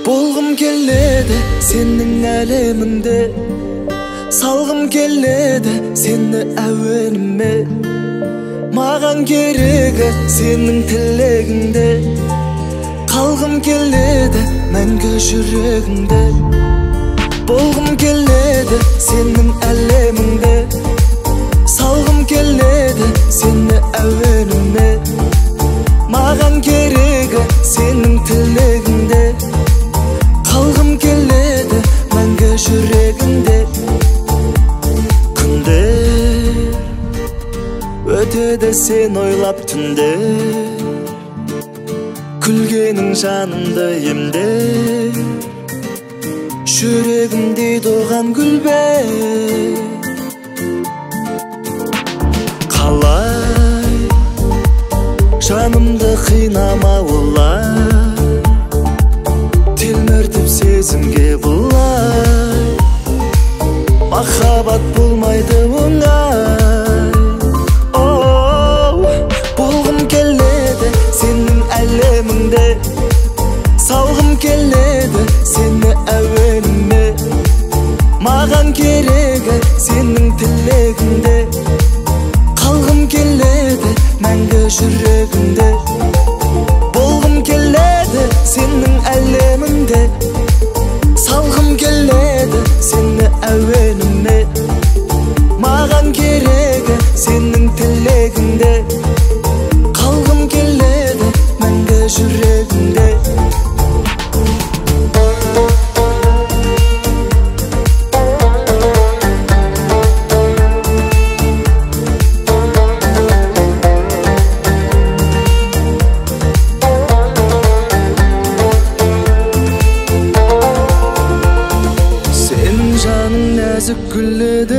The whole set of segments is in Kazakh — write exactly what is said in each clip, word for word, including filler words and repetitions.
Болғым келеді сенің әлеміңде, салғым келеді сені әуеніме. Маған керегі сенің тілегіңде, қалғым келеді мәңгі жүрегіңде. Болғым келеді сенің әлеміңде, салғым келеді сені әуеніме. Маған керегі сенің тілегіңде, қалғым келеді мәңгі жүрегіңде. Күндер өтеді сен ойлап түнде, күлгенің жанымды емде. Жүрегімде туған гүлбе, қалай жанымды қинама олай, телміртіп сезімге бұлай. Махаббат болмайды оңай. Оу, болғым келеді сенің әлеміңде, салғым келеді сені әуеніме. Маған керегі сенің тілегіңде, қалғым келеді мәңгі жүрегіңде. Болғым келеді сенің әлеміңде, салғым келеді сені әуеніме. Маған керегі сенің тілегіңде, қалғым келеді мәңгі жүрегіңде. Нәзік гүледі,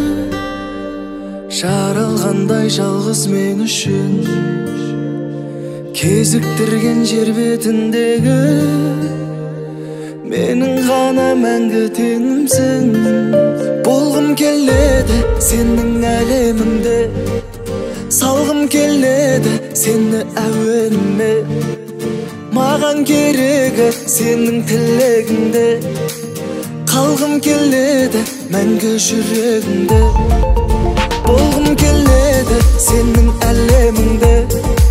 жаралғандай жалғыз мен үшін, кезіктірген жер бетіндегі менің ғана мәңгі теңімсің. Болғым келеді сенің әлеміңде, салғым келеді сені әуеніме. Маған керегі сенің тілегіңде, қалғым келеді мәңгі жүрегіңде. Болғым келеді сенің әлеміңде,